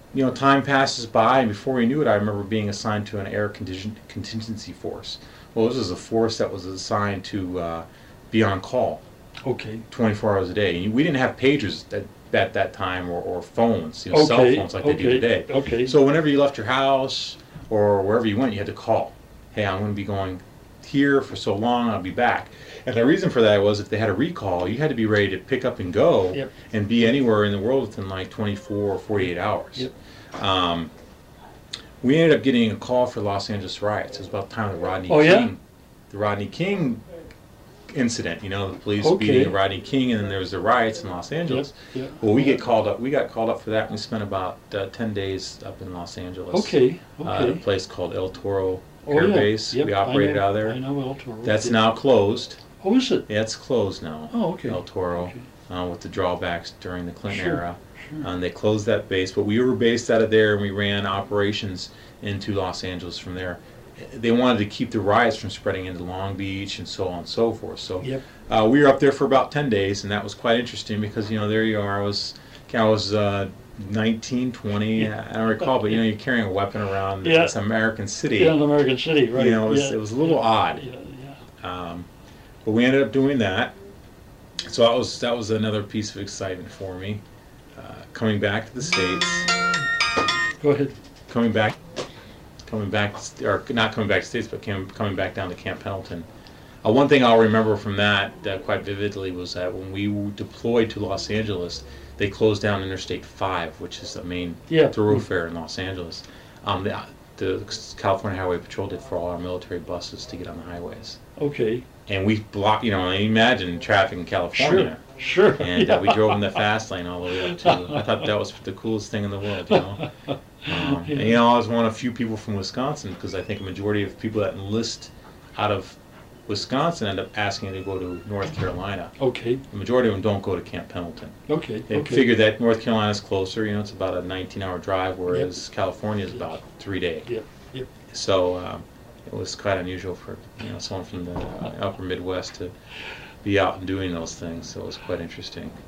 time passes by, and before we knew it, I remember being assigned to an air contingency force. Well, this was a force that was assigned to be on call Okay. 24 hours a day. And we didn't have pagers at that time, or phones, cell Okay. phones like they do Okay. today. Okay. So whenever you left your house or wherever you went, you had to call. Hey, I'm going to be going here for so long, I'll be back. And the reason for that was if they had a recall, you had to be ready to pick up and go Yep. and be anywhere in the world within like 24 or 48 hours. Yep. Um, we ended up getting a call for Los Angeles riots. It was about the time of Oh, yeah? The Rodney King incident. The police Okay. beating Rodney King, and then there was the riots in Los Angeles. Yep. Yep. Well, we get called up. We got called up for that, and we spent about 10 days up in Los Angeles. Okay. At a Okay. place called El Toro Oh, Air yeah. Base. Yep, We I operated know- out of there. I know El Toro. That's Yep. now closed. Oh, is it? Yeah, it's closed now. Oh, okay. El Toro, Okay. with the drawbacks during the Clinton Sure, era. sure. And they closed that base, but we were based out of there, and we ran operations into Los Angeles from there. They wanted to keep the riots from spreading into Long Beach and so on and so forth. So Yep. we were up there for about 10 days, and that was quite interesting because, there you are. I was 19, 20, I don't recall, but, you're carrying a weapon around. Yeah. It's American City. Yeah, in American City, right? It was, Yeah. it was a little odd. Yeah. Yeah. But we ended up doing that. So that was another piece of excitement for me. Coming back to the States, Go ahead. coming back, or not coming back to the States, but coming back down to Camp Pendleton. One thing I'll remember from that quite vividly was that when we deployed to Los Angeles, they closed down Interstate 5, which is the main Yeah. thoroughfare in Los Angeles. The California Highway Patrol did for all our military buses to get on the highways. Okay. And we blocked, imagine traffic in California. Sure. And we drove in the fast lane all the way up to. I thought that was the coolest thing in the world. And, I was one of a few people from Wisconsin, because I think a majority of people that enlist out of Wisconsin end up asking to go to North Carolina. Okay. The majority of them don't go to Camp Pendleton. Okay. They Okay. figure that North Carolina's closer. It's about a 19-hour drive, whereas California is about 3 days. Yep. Yep. So it was quite unusual for someone from the upper Midwest to be out and doing those things. So it was quite interesting.